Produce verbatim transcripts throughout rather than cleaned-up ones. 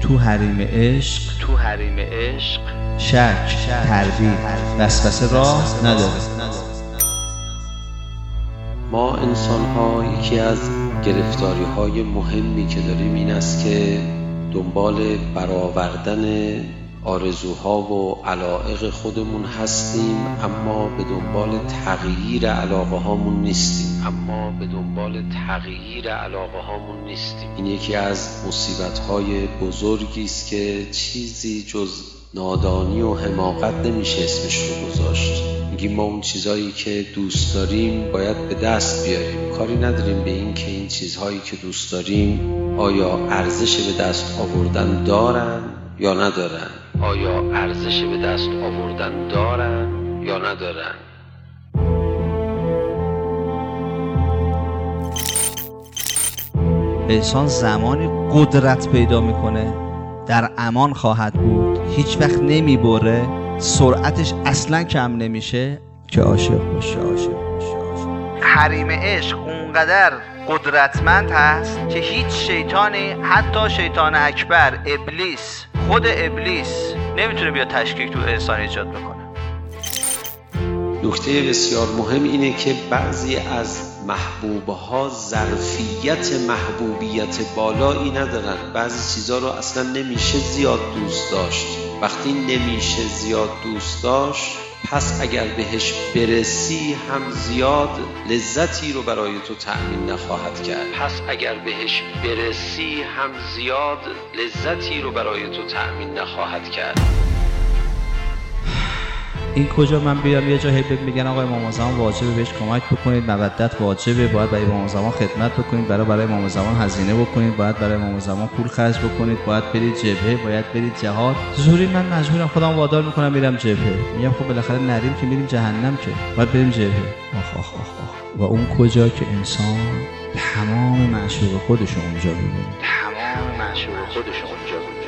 تو حریم عشق تو حریم عشق شک، تردید، وسوسه راه نداره. ما انسان ها یکی از گرفتاری های مهمی که داریم این است که دنبال برآوردن آرزوها و علایق خودمون هستیم، اما به دنبال تغییر علاقه هامون نیستیم اما به دنبال تغییر علاقه هامون نیستیم این یکی از مصیبت های بزرگی است که چیزی جز نادانی و حماقت نمیشه اسمش رو گذاشت. میگیم ما اون چیزهایی که دوست داریم باید به دست بیاریم، کاری نداریم به این که این چیزهایی که دوست داریم آیا ارزش به دست آوردن دارن یا ندارن آیا ارزش به دست آوردن دارن یا ندارن. انسان زمانی قدرت پیدا میکنه در امان خواهد بود، هیچ وقت نمیبره، سرعتش اصلا کم نمیشه که عاشق باشه. عاشق باشه حریم عشق اونقدر قدرتمند هست که هیچ شیطانی، حتی شیطان اکبر ابلیس، خود ابلیس نمیتونه بیا تشکیک تو انسان ایجاد بکنه. نکته بسیار مهم اینه که بعضی از محبوبها ظرفیت محبوبیت بالایی ندارن، بعضی چیزا رو اصلا نمیشه زیاد دوست داشت. وقتی نمیشه زیاد دوست داشت پس اگر بهش برسی هم زیاد لذتی رو برای تو تأمین نخواهد کرد پس اگر بهش برسی هم زیاد لذتی رو برای تو تأمین نخواهد کرد. این کجا من بیام یه جایی میگن آقا امام زمان واجبه بهش کمک بکنید، مودت واجبه، باید برای امام زمان خدمت بکنید، برای برای امام زمان هزینه بکنید، باید برای امام زمان پول خرج بکنید، باید برید جبهه، باید برید جهاد. زوری من مجبورم خودم وادار میکنم میرم جبهه. میگم خب بالاخره نریم که میریم جهنم، که باید بریم جبهه. آخ آخ آخ آخ. و اون کجا که انسان تمام معشوق خودش اونجا میبینه، تمام معشوق خودش اونجا میبینه.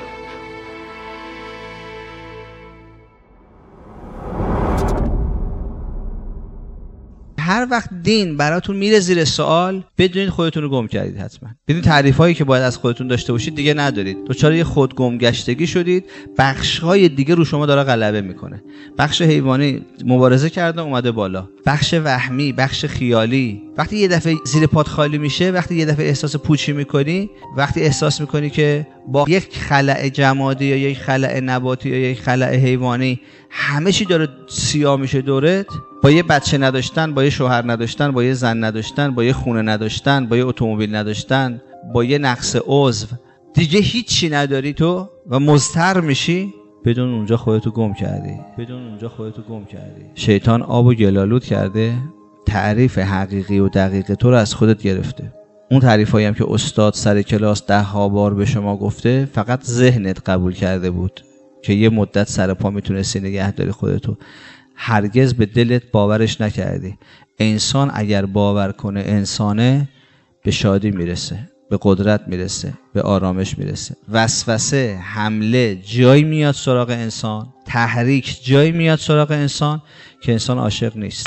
هر وقت دین براتون میره زیر سوال، بدونید خودتون رو گم کردید. حتما بدون تعریفایی که باید از خودتون داشته باشید دیگه ندارید، دچار یه خود گمگشتگی شدید. بخش‌های دیگه رو شما داره غلبه میکنه. بخش حیوانی مبارزه کرده اومده بالا، بخش وهمی، بخش خیالی. وقتی یه دفعه زیر پات خالی میشه، وقتی یه دفعه احساس پوچی میکنی، وقتی احساس میکنی که با یک خلأ جمادی یا یک خلأ نباتی یا یک خلأ حیوانی همه چی داره سیاه میشه دورت، با یه بچه نداشتن، با یه شوهر نداشتن، با یه زن نداشتن، با یه خونه نداشتن، با یه اتومبیل نداشتن، با یه نقص عضو دیگه هیچی نداری تو و مضطر میشی، بدون اونجا خودتو گم کردی. بدون اونجا خودتو گم کردی. شیطان آب و گلالود کرده، تعریف حقیقی و دقیق تو رو از خودت گرفته. اون تعریفایی هم که استاد سر کلاس ده ها بار به شما گفته فقط ذهنت قبول کرده بود که یه مدت سر پا میتونستی نگه داری خودتو، هرگز به دلت باورش نکردی. انسان اگر باور کنه انسانه، به شادی میرسه، به قدرت میرسه، به آرامش میرسه. وسوسه، حمله جایی میاد سراغ انسان، تحریک جایی میاد سراغ انسان که انسان عاشق نیست.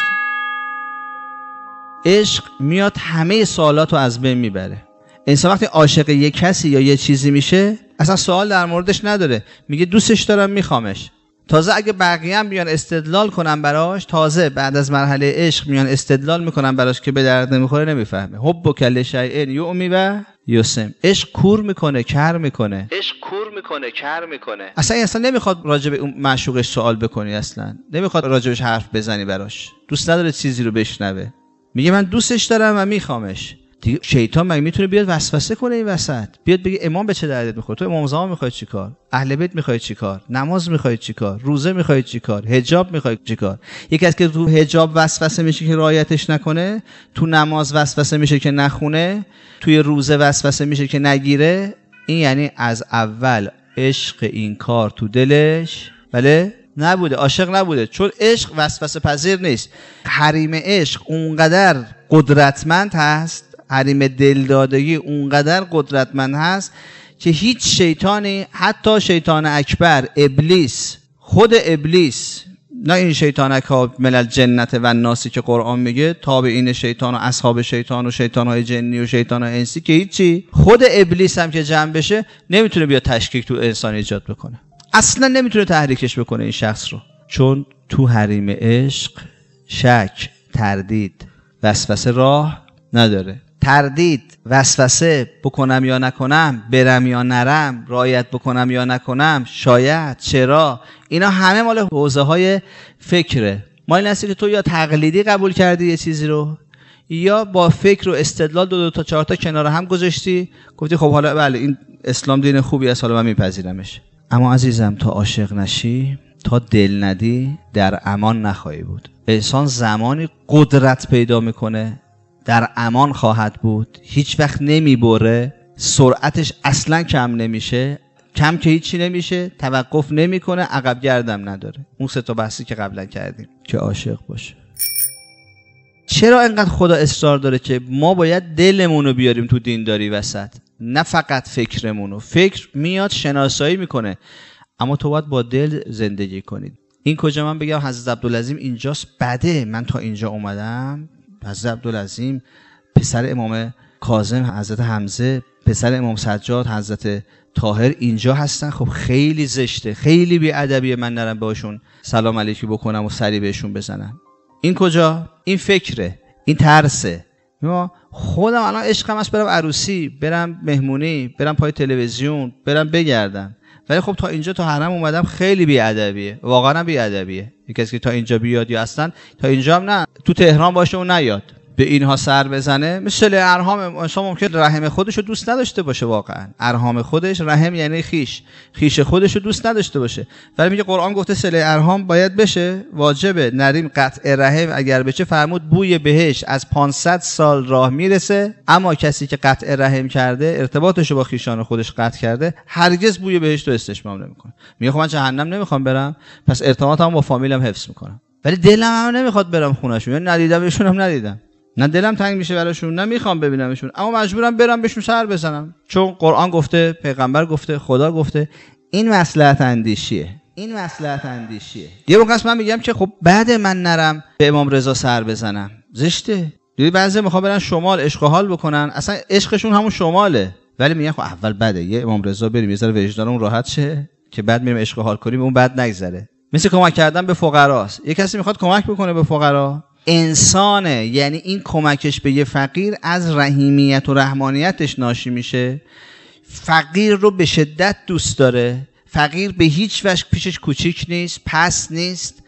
عشق میاد همه سوالاتو از بین میبره. انسان وقتی عاشق یک کسی یا یه چیزی میشه اصلا سوال در موردش نداره، میگه دوستش دارم میخوامش. تازه اگه بقیه هم بیان استدلال کنن براش، تازه بعد از مرحله عشق میان استدلال میکنن براش که به درد نمیخوره، نمیفهمه. حب کل شیء یؤمی و یسم. عشق کور میکنه، کر میکنه. عشق کور میکنه، کر میکنه. اصلا اصلا نمیخواد راجع به اون معشوقش سوال بکنی، اصلا نمیخواد راجعش حرف بزنی براش، دوست نداره چیزی رو بشنوه. میگه من دوستش دارم و میخوامش. دیگه شیطان مگه میتونه بیاد وسوسه کنه این وسط، بیاد بگه امام به چه دردت میخوره؟ تو امام زمان میخوای چیکار؟ اهل بیت میخوای چیکار؟ نماز میخوای چیکار؟ روزه میخوای چیکار؟ حجاب میخوای چیکار؟ یکی از که تو حجاب وسوسه میشه که رعایتش نکنه، تو نماز وسوسه میشه که نخونه، توی روزه وسوسه میشه که نگیره. این یعنی از اول عشق این کار تو دلش بله نبوده، عاشق نبوده، چون عشق وسوسه پذیر نیست. حریم عشق اونقدر قدرتمند هست، حریم دلدادگی اونقدر قدرتمند هست که هیچ شیطانی، حتی شیطان اکبر ابلیس، خود ابلیس نه این شیطانک ها من الجنت و الناسی که قرآن میگه، تابعین شیطان و اصحاب شیطان و شیطانهای جنی و شیطانهای انسی که هیچی. خود ابلیس هم که جمع بشه نمیتونه بیا تشکیک تو انسان ایجاد بکنه، اصلا نمیتونه تحریکش بکنه این شخص رو، چون تو حریم عشق شک، تردید، وسوسه راه نداره. تردید، وسوسه، بکنم یا نکنم، برم یا نرم، رعایت بکنم یا نکنم، شاید، چرا، اینا همه مال حوزه های فکره. ما این هستی که تو یا تقلیدی قبول کردی یه چیزی رو، یا با فکر و استدلال دو دو تا چهار تا کنار هم گذاشتی، گفتی خب حالا بله این اسلام دین خوبی است، حالا من میپذیرمش. اما عزیزم تا عاشق نشی، تا دل ندی، در امان نخواهی بود. انسان زمانی قدرت پیدا میکنه در امان خواهد بود، هیچ وقت نمیبره، سرعتش اصلا کم نمیشه، کم که هیچی نمیشه، توقف نمیکنه، عقب گردم نداره. اون سه تا بحثی که قبلا کردیم که عاشق باشه. چرا اینقدر خدا اصرار داره که ما باید دلمون رو بیاریم تو دینداری وسط، نه فقط فکرمون رو؟ فکر میاد شناسایی میکنه، اما تو باید با دل زندگی کنید. این کجا من بگم حضرت عبدالعظیم اینجاست بده، من تا اینجا اومدم. حضرت عبدالعظیم پسر امام کاظم حضرت حمزه، پسر امام سجاد حضرت طاهر اینجا هستن. خب خیلی زشته، خیلی بی‌ادبیه من نرم باشون سلام علیکی بکنم و سری بهشون بزنم. این کجا؟ این فکره، این ترسه. ما خودم الان عشقم است برم عروسی، برم مهمونی، برم پای تلویزیون، برم بگردم، ولی خب تا اینجا تا حرم اومدم خیلی بی‌ادبیه، واقعا بی‌ادبیه. یکی کسی که تا اینجا بیاد یا اصلا تا اینجا هم نه، تو تهران باشه و نیاد به اینها سر بزنه. مثل ارحام، انسان ممکن رحم خودش رو دوست نداشته باشه، واقعا ارحام خودش، رحم یعنی خیش، خیش خودش رو دوست نداشته باشه، ولی میگه قرآن گفته صله ارحام باید بشه، واجبه. نریم قطع رحم اگر بشه فرمود بوی بهش از پانصد سال راه میرسه، اما کسی که قطع رحم کرده، ارتباطش رو با خیشان خودش قطع کرده، هرگز بوی بهش رو استشمام نمیکنه. میگه خب من جهنم نمیخوام برم، پس ارتباطم با فامیلم حفظ میکنم، ولی دلم هم نمیخواد برم خونه‌شون، یعنی ندیدمشون هم ندیدم، نه دلم تنگ میشه براشون، نه میخوام ببینمشون، اما مجبورم برم بهشون سر بزنم، چون قرآن گفته، پیغمبر گفته، خدا گفته. این مصلحت اندیشیه، این مصلحت اندیشیه. یه موقع من میگم که خب بعد من نرم به امام رضا سر بزنم، زشته. دیدی بعضی میخوام برن شمال عشق و حال بکنن، اصلا عشقشون همون شماله، ولی میگن خب اول بده یه امام رضا بریم یه ذره وجدانمون راحت شه که بعد میریم عشق و حال کنیم، اون بعد نگذره. مثل کمک کردن به فقراست. یه کسی میخواد کمک بکنه به فقرا، انسانه، یعنی این کمکش به یه فقیر از رحیمیت و رحمانیتش ناشی میشه. فقیر رو به شدت دوست داره، فقیر به هیچ وجه پیشش کوچیک نیست، پس نیست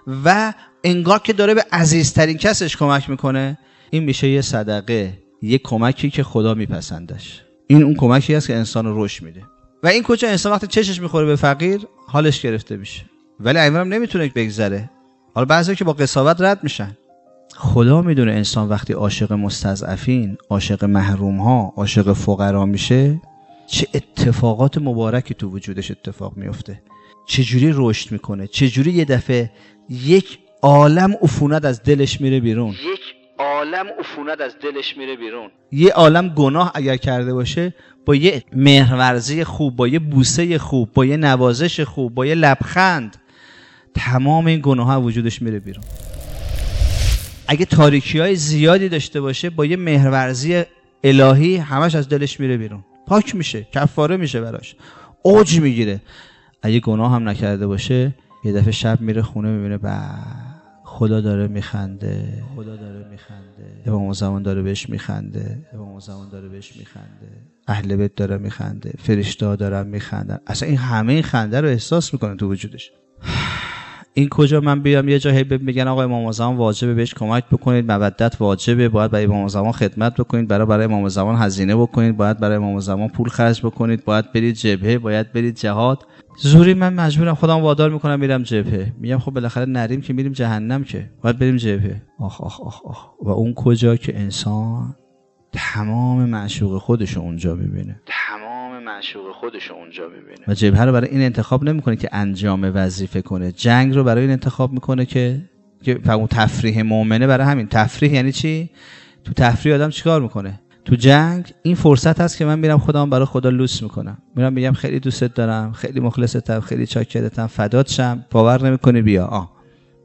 و انگار که داره به عزیزترین کسش کمک میکنه. این میشه یه صدقه، یه کمکی که خدا میپسندش. این اون کمکی هست که انسان رو رشد میده. و این کجا انسان وقتی چشش میخوره به فقیر حالش گرفته میشه، ولی عمرم نمیتونه بگذره. حالا بعضی که با قساوت رد میشن. خدا میدونه انسان وقتی عاشق مستضعفین، عاشق محروم ها، عاشق فقرا میشه چه اتفاقات مبارکی تو وجودش اتفاق میفته، چه جوری رشد میکنه، چه جوری یه دفعه یک عالم عفونت از دلش میره بیرون، یک عالم عفونت از دلش میره بیرون. یه عالم گناه اگر کرده باشه با یه مهرورزی خوب، با یه بوسه خوب، با یه نوازش خوب، با یه لبخند، تمام این گناه ها وجودش میره بیرون. اگه تاریکی های زیادی داشته باشه با یه مهرورزی الهی همش از دلش میره بیرون، پاک میشه، کفاره میشه براش، اوج میگیره. اگه گناه هم نکرده باشه یه دفعه شب میره خونه میبینه با خدا داره میخنده، خدا داره میخنده، امام زمان داره بهش میخنده، امام زمان داره بهش میخنده، اهل بیت داره میخنده، فرشته‌ها دارن میخندن. اصلا این همه این خنده رو احساس میکنه تو وجودش. این کجا من بیام یه جایی بگن آقا امام زمان واجبه بهش کمک بکنید، مودت واجبه، باید برای امام زمان خدمت بکنید، برای برای امام زمان هزینه بکنید، باید برای امام زمان پول خرج بکنید، باید برید جبهه، باید برید جهاد. زوری من مجبورم خودم وادار میکنم میرم جبهه. میگم خب بالاخره نریم که میریم جهنم، که باید بریم جبهه. آخ آخ آخ آخ. و اون کجا که انسان تمام معشوق خودشو اونجا میبینه، تمام معشوق خودشو اونجا میبینه. و جبهه رو برای این انتخاب نمیکنه که انجام وظیفه کنه، جنگ رو برای این انتخاب میکنه که که اون تفریح مؤمنه. برای همین تفریح یعنی چی؟ تو تفریح آدم چیکار میکنه؟ تو جنگ این فرصت هست که من میرم خودم برای خدا لوس میکنم، میرم میگم خیلی دوستت دارم، خیلی مخلصتم، خیلی چاکرتم، فدات شم، باور نمیکنی بیا. آه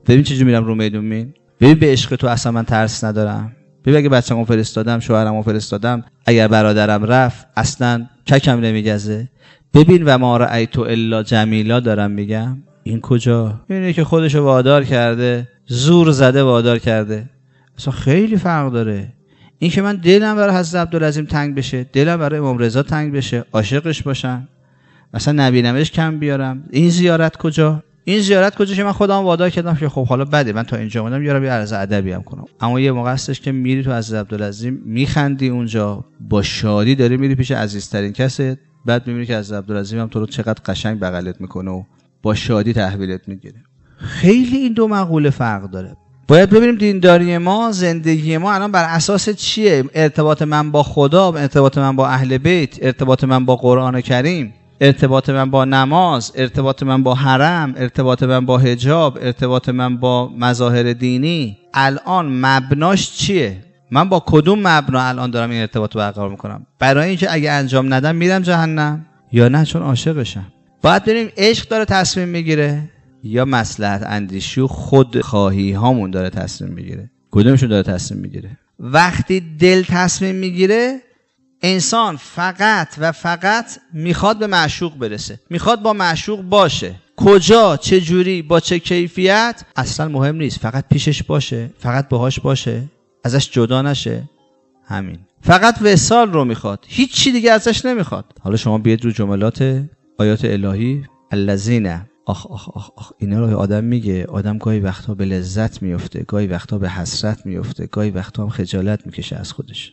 ببین چجوری میرم رو میدون مین. ببین به عشق تو اصلا من ترس ندارم. ببین اگه بچه‌مو فرستادم، شوهرمو فرستادم، اگر برادرم رفت اصلا ککم نمیگزه. ببین و ما رأیت الا جمیلا دارم میگم. این کجا؟ اینه که خودشو وادار کرده، زور زده وادار کرده. اصلا خیلی فرق داره. این که من دلم برای حضرت عبدالعظیم تنگ بشه، دلم برای امام رضا تنگ بشه، عاشقش باشم، مثلا نبینمش کم بیارم. این زیارت کجا؟ این زیارت کجا که من خودم وادار کردم که خب حالا بده من تا اینجا اومدم یارو یه عرض ادبی هم کنم. اما یه موقع هستش که میری تو حضرت عبدالعظیم میخندی اونجا، با شادی داری میری پیش عزیزترین کست، بعد میبینی که حضرت عبدالعظیم هم تو رو چقدر قشنگ بغلت میکنه و با شادی تحویلت میگیره. خیلی این دو مقوله فرق داره. باید ببینیم دینداری ما، زندگی ما الان بر اساس چیه؟ ارتباط من با خدا، ارتباط من با اهل بیت، ارتباط من با قرآن کریم، ارتباط من با نماز، ارتباط من با حرم، ارتباط من با حجاب، ارتباط من با مظاهر دینی. الان مبناش چیه؟ من با کدوم مبنا الان دارم این ارتباط رو برقرار میکنم؟ برای اینکه اگه انجام ندم میرم جهنم، یا نه چون عاشقشم؟ باید ببینیم عشق داره تصمیم میگیره یا مصلحت اندیشی و خودخواهی هامون داره تصمیم میگیره. کدومشون داره تصمیم میگیره؟ وقتی دل تصمیم میگیره، انسان فقط و فقط میخواد به معشوق برسه، میخواد با معشوق باشه. کجا، چه جوری، با چه کیفیت اصلا مهم نیست، فقط پیشش باشه، فقط باهاش باشه، ازش جدا نشه. همین، فقط وصال رو میخواد، هیچ چی دیگه ازش نمیخواد. حالا شما بیاید رو جملات آیات الهی، الذین، آخ آخ آخ آخ اینا رو آدم میگه، آدم گاهی وقتا به لذت میفته، گاهی وقتا به حسرت میفته، گاهی وقتا هم خجالت میکشه از خودش.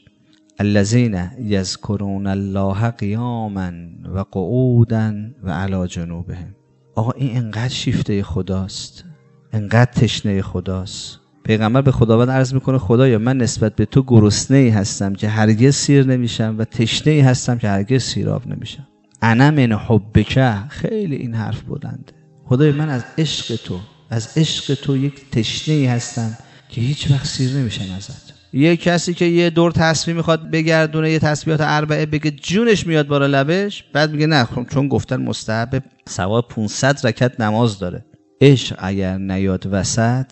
الذین یذکرون الله قیاما و قعودا و علی جنوبهم. آقا این انقدر شیفته خداست، انقدر تشنه خداست. پیغمبر به خداوند عرض میکنه خدایا من نسبت به تو گرسنه‌ای هستم که هرگز سیر نمیشم و تشنه‌ای هستم که هرگز سیراب نمیشم. انا من حبک. خیلی این حرف بلنده. خدای من از عشق تو، از عشق تو یک تشنه‌ای هستم که هیچ وقت سیر نمیشم ازت. یه کسی که یه دور تسبیح میخواد بگردونه، یه تسبیحات اربعه بگه جونش میاد بالا لبش، بعد میگه نه چون گفتن مستحب، ثواب پانصد رکعت نماز داره. عشق اگر نیاد وسط،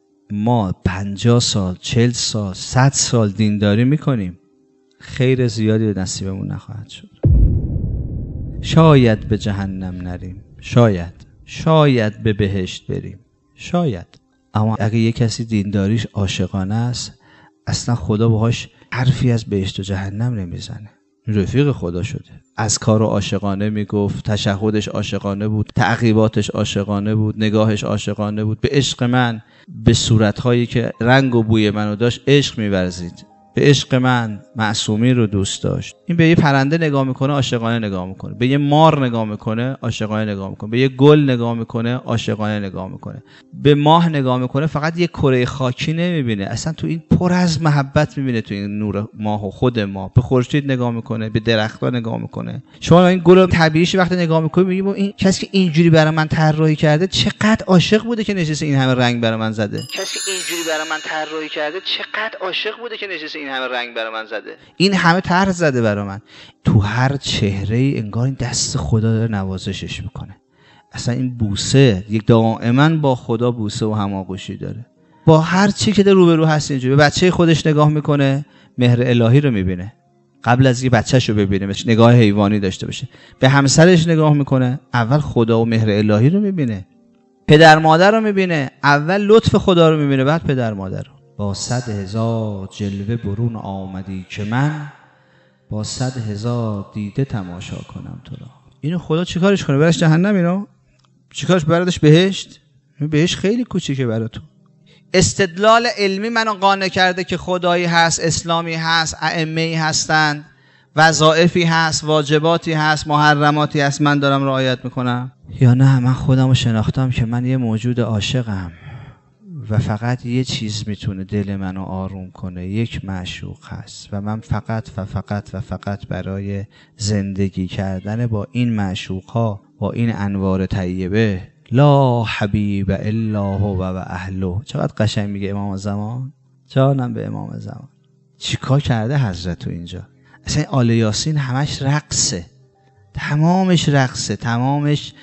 ما پنجاه سال، چهل سال، صد سال دینداری میکنیم، خیر زیادی به نصیبمون نخواهد شد. شاید به جهنم نریم، شاید شاید به بهشت بریم، شاید. اما اگه یه کسی دینداریش عاشقانه است، اصلا خدا باهاش حرفی از بهشت و جهنم نمیزنه. رفیق خدا شده. از کار عاشقانه میگفت، تشهدش عاشقانه بود، تعقیباتش عاشقانه بود، نگاهش عاشقانه بود. به عشق من، به صورتهایی که رنگ و بوی منو داشت عشق می‌ورزید. به عشق من معصومی رو دوست داشت. این به یه پرنده نگاه میکنه عاشقانه نگاه میکنه، به یه مار نگاه میکنه عاشقانه نگاه میکنه، به یه گل نگاه میکنه عاشقانه نگاه میکنه، به ماه نگاه میکنه فقط یه کره خاکی نمیبینه، اصلا تو این پر از محبت میبینه، تو این نور ماه و خود ما. به خورشید نگاه میکنه، به درخت‌ها نگاه میکنه. شما این گل طبیعیش وقتی نگاه میکنید میگید این کسی که اینجوری برای من طراحی کرده چقدر عاشق بوده که نشسته این همه رنگ برای من زده. کسی که اینجوری برای من طراحی کرده چقدر عاشق بوده که نشسته این همه رنگ برای من زده. این همه طرح زده برای من. تو هر چهره ای انگار این دست خدا داره نوازشش میکنه. اصلا این بوسه یک دائما با خدا بوسه و هماغوشی داره. با هر چی که در روبرو هست اینجوری. به بچه خودش نگاه میکنه، مهر الهی رو میبینه. قبل از اینکه بچه‌شو ببینه نگاه حیوانی داشته باشه. به همسرش نگاه میکنه، اول خدا و مهر الهی رو میبینه. پدر مادر رو میبینه، اول لطف خدا رو میبینه، بعد پدر مادر رو. با صد هزار جلوه برون آمدی که من با صد هزار دیده تماشا کنم تو را. اینو خدا چیکارش کنه؟ برش جهنم؟ اینو چیکارش بردش بهشت؟ این بهشت خیلی کوچیکه برای تو. استدلال علمی منو قانع کرده که خدایی هست، اسلامی هست، ائمه‌ای هستند، وظایفی هست، واجباتی هست، محرماتی هست، من دارم رعایت میکنم. یا نه من خودمو شناختم که من یه موجود عاشقم و فقط یه چیز میتونه دل منو آروم کنه، یک معشوق هست و من فقط و فقط و فقط برای زندگی کردن با این معشوقها، با این انوار طیبه، لا حبیب الا هو و اهله. چقدر قشنگ میگه امام زمان. جانم به امام زمان. چیکار کرده حضرت تو اینجا؟ اصلا آل یاسین همش رقصه، تمامش رقصه، تمامش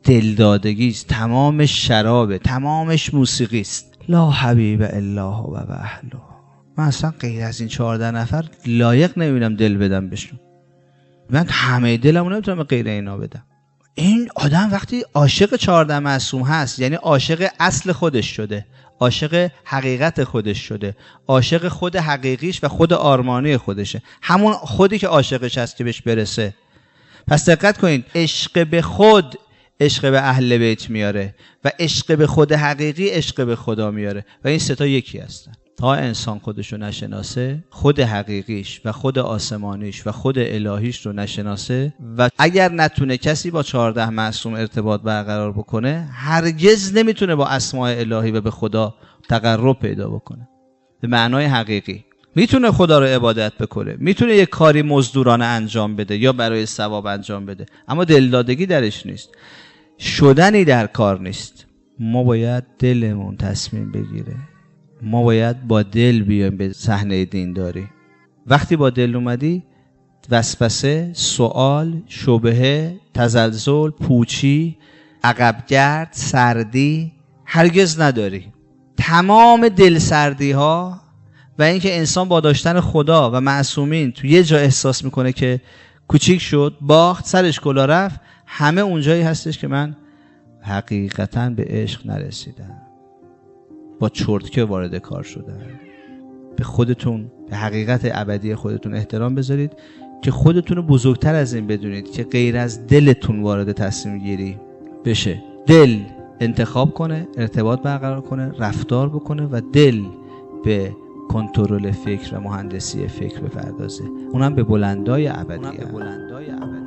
دلدادگی است، تمامش شرابه، تمامش موسیقی است. لا حبیب الا هو و اهله. من اصلا غیر از این چهارده نفر لایق نمیبینم دل بدم بهشون. من همه دلمو نمیتونم غیر اینا بدم. این آدم وقتی عاشق چهارده معصوم هست، یعنی عاشق اصل خودش شده، عاشق حقیقت خودش شده، عاشق خود حقیقیش و خود آرمانی خودشه، همون خودی که عاشقش هست که بهش برسه. پس دقت کنید، عشق به خود عشق به اهل بیت میاره و عشق به خود حقیقی عشق به خدا میاره و این سه تا یکی هستن. تا انسان خودش رو نشناسه، خود حقیقیش و خود آسمانیش و خود الهیش رو نشناسه و اگر نتونه کسی با چهارده معصوم ارتباط برقرار بکنه، هرگز نمیتونه با اسماء الهی و به خدا تقرب پیدا بکنه به معنای حقیقی. میتونه خدا رو عبادت بکنه، میتونه یک کاری مزدورانه انجام بده یا برای ثواب انجام بده، اما دلدادگی درش نیست، شدنی در کار نیست. ما باید دلمون تصمیم بگیره، ما باید با دل بیایم به صحنه دینداری. وقتی با دل اومدی، وسوسه، سوال، شبهه، تزلزل، پوچی، عقبگرد، سردی هرگز نداری. تمام دل سردی ها و اینکه انسان با داشتن خدا و معصومین تو یه جا احساس میکنه که کوچیک شد، باخت، سرش کلا رفت، همه اونجایی هستش که من حقیقتاً به عشق نرسیدم، با چرتکه وارد کار شدن. به خودتون، به حقیقت ابدی خودتون احترام بذارید که خودتون رو بزرگتر از این بدونید که غیر از دلتون وارد تصمیم گیری بشه. دل انتخاب کنه، ارتباط برقرار کنه، رفتار بکنه و دل به کنترل فکر و مهندسی فکر بپردازه، اونم به بلندای ابدی.